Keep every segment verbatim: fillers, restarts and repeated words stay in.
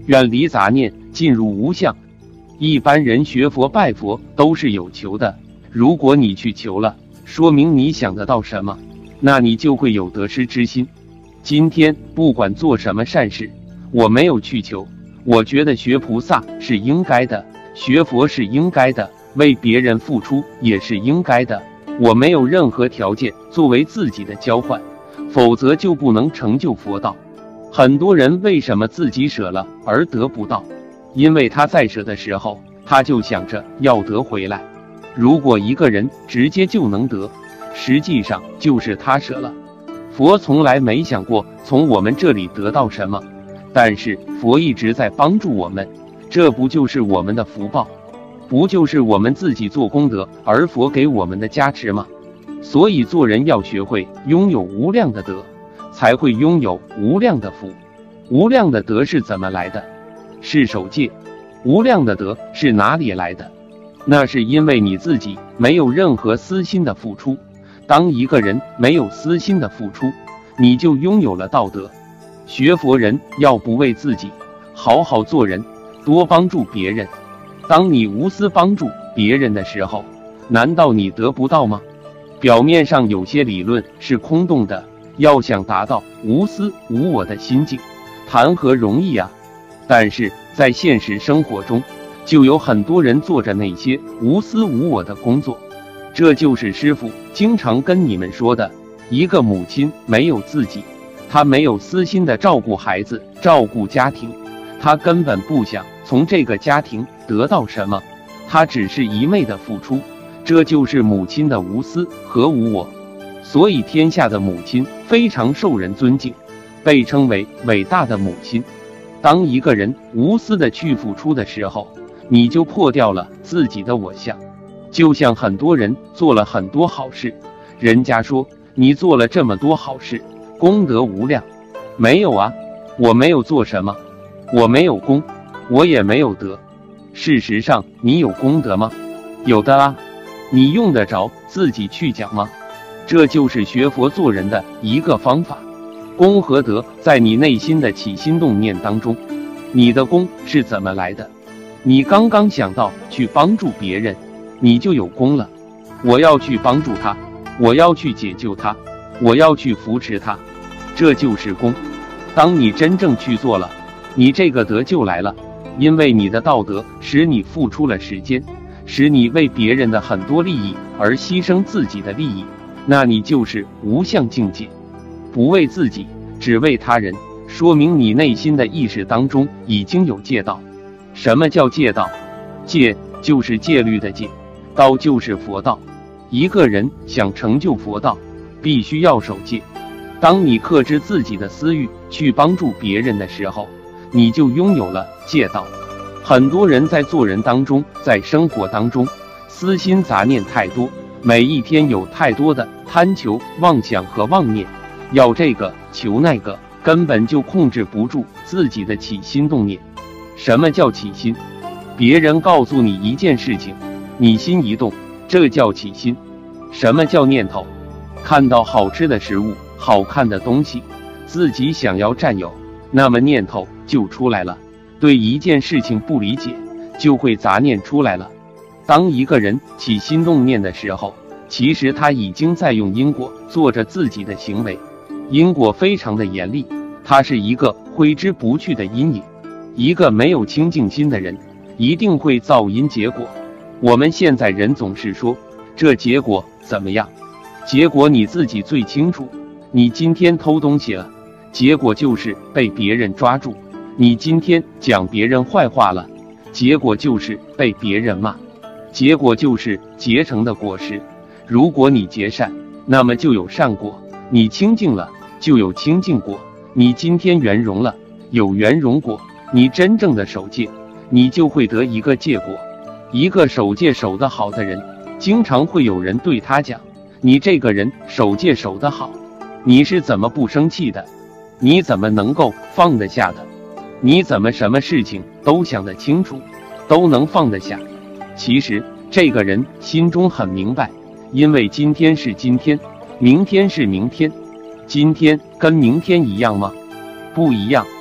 远离杂念，进入无相。一般人学佛拜佛都是有求的，如果你去求了，说明你想得到什么，那你就会有得失之心。今天不管做什么善事，我没有去求，我觉得学菩萨是应该的，学佛是应该的，为别人付出也是应该的，我没有任何条件作为自己的交换，否则就不能成就佛道。很多人为什么自己舍了而得不到？因为他在舍的时候，他就想着要得回来。如果一个人直接就能得，实际上就是他舍了。佛从来没想过从我们这里得到什么，但是佛一直在帮助我们，这不就是我们的福报？不就是我们自己做功德而佛给我们的加持吗？所以做人要学会拥有无量的德，才会拥有无量的福。无量的德是怎么来的？是守戒。无量的德是哪里来的？那是因为你自己没有任何私心的付出。当一个人没有私心的付出，你就拥有了道德。学佛人要不为自己，好好做人，多帮助别人。当你无私帮助别人的时候，难道你得不到吗？表面上有些理论是空洞的，要想达到无私无我的心境，谈何容易啊！但是在现实生活中，就有很多人做着那些无私无我的工作。这就是师父经常跟你们说的，一个母亲没有自己，她没有私心的照顾孩子，照顾家庭，她根本不想从这个家庭得到什么，她只是一味的付出，这就是母亲的无私和无我。所以天下的母亲非常受人尊敬，被称为伟大的母亲。当一个人无私的去付出的时候，你就破掉了自己的我相。就像很多人做了很多好事，人家说你做了这么多好事，功德无量。没有啊，我没有做什么，我没有功，我也没有德。事实上你有功德吗？有的啊，你用得着自己去讲吗？这就是学佛做人的一个方法。功和德在你内心的起心动念当中。你的功是怎么来的？你刚刚想到去帮助别人，你就有功了。我要去帮助他，我要去解救他，我要去扶持他，这就是功。当你真正去做了，你这个德就来了。因为你的道德使你付出了时间，使你为别人的很多利益而牺牲自己的利益，那你就是无相境界。不为自己，只为他人，说明你内心的意识当中已经有戒道。什么叫戒道？戒就是戒律的戒，道就是佛道。一个人想成就佛道，必须要守戒。当你克制自己的私欲，去帮助别人的时候，你就拥有了戒道。很多人在做人当中，在生活当中，私心杂念太多，每一天有太多的贪求、妄想和妄念，要这个求那个，根本就控制不住自己的起心动念。什么叫起心？别人告诉你一件事情，你心一动，这叫起心。什么叫念头？看到好吃的食物、好看的东西，自己想要占有，那么念头就出来了。对一件事情不理解，就会杂念出来了。当一个人起心动念的时候，其实他已经在用因果做着自己的行为。因果非常的严厉，它是一个挥之不去的阴影。一个没有清净心的人，一定会造因结果。我们现在人总是说这结果怎么样，结果你自己最清楚。你今天偷东西了，结果就是被别人抓住；你今天讲别人坏话了，结果就是被别人骂，结果就是结成的果实。如果你结善，那么就有善果；你清净了，就有清净果；你今天圆融了，有圆融果；你真正的守戒，你就会得一个戒果。一个守戒守得好的人，经常会有人对他讲，你这个人守戒守得好，你是怎么不生气的？你怎么能够放得下的？你怎么什么事情都想得清楚，都能放得下？其实这个人心中很明白，因为今天是今天，明天是明天。今天跟明天一样吗？不一样。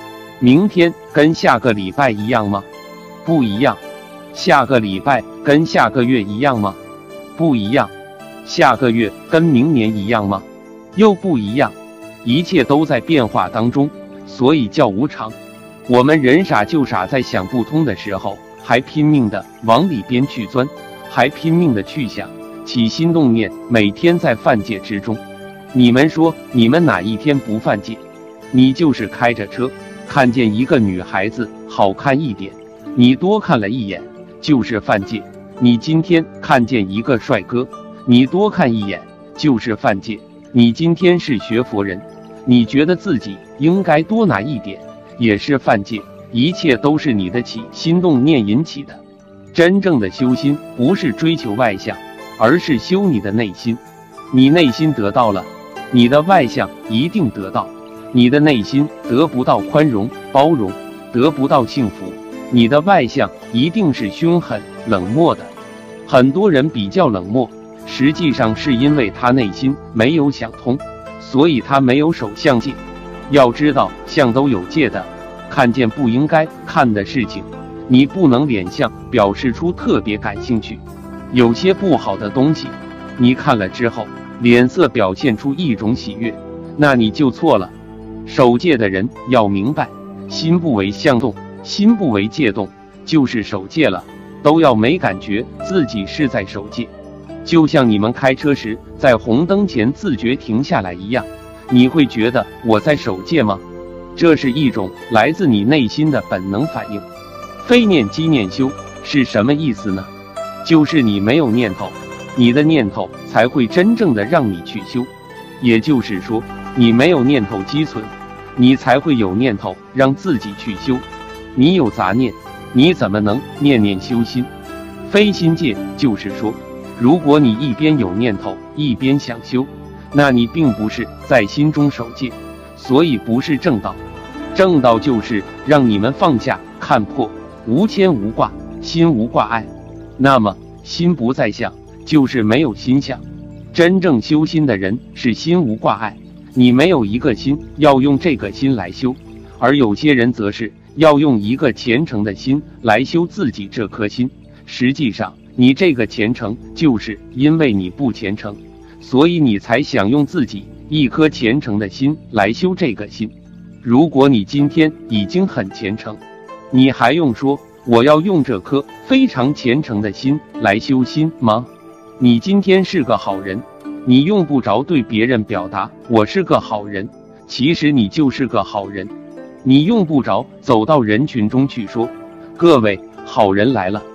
明天跟下个礼拜一样吗？不一样。下个礼拜跟下个月一样吗？不一样。下个月跟明年一样吗？又不一样。一切都在变化当中，所以叫无常。我们人傻就傻在想不通的时候，还拼命的往里边去钻，还拼命的去想，起心动念，每天在犯戒之中。你们说你们哪一天不犯戒？你就是开着车，看见一个女孩子好看一点，你多看了一眼，就是犯戒。你今天看见一个帅哥，你多看一眼，就是犯戒。你今天是学佛人，你觉得自己应该多拿一点，也是犯戒。一切都是你的起心动念引起的。真正的修心不是追求外相，而是修你的内心。你内心得到了，你的外相一定得到。你的内心得不到宽容包容，得不到幸福，你的外相一定是凶狠冷漠的。很多人比较冷漠，实际上是因为他内心没有想通，所以他没有守相戒。要知道相都有戒的，看见不应该看的事情，你不能脸相表示出特别感兴趣。有些不好的东西，你看了之后脸色表现出一种喜悦，那你就错了。守戒的人要明白，心不为相动，心不为戒动，就是守戒了，都要没感觉自己是在守戒。就像你们开车时在红灯前自觉停下来一样，你会觉得我在守戒吗？这是一种来自你内心的本能反应。非念即念修是什么意思呢？就是你没有念头，你的念头才会真正的让你去修。也就是说，你没有念头积存，你才会有念头让自己去修。你有杂念，你怎么能念念修心？非心戒就是说，如果你一边有念头一边想修，那你并不是在心中守戒，所以不是正道。正道就是让你们放下看破，无牵无挂，心无挂碍。那么心不在相，就是没有心相。真正修心的人是心无挂碍，你没有一个心要用这个心来修，而有些人则是要用一个虔诚的心来修自己这颗心。实际上你这个虔诚就是因为你不虔诚，所以你才想用自己一颗虔诚的心来修这个心。如果你今天已经很虔诚，你还用说我要用这颗非常虔诚的心来修心吗？你今天是个好人，你用不着对别人表达我是个好人，其实你就是个好人。你用不着走到人群中去说各位好人来了，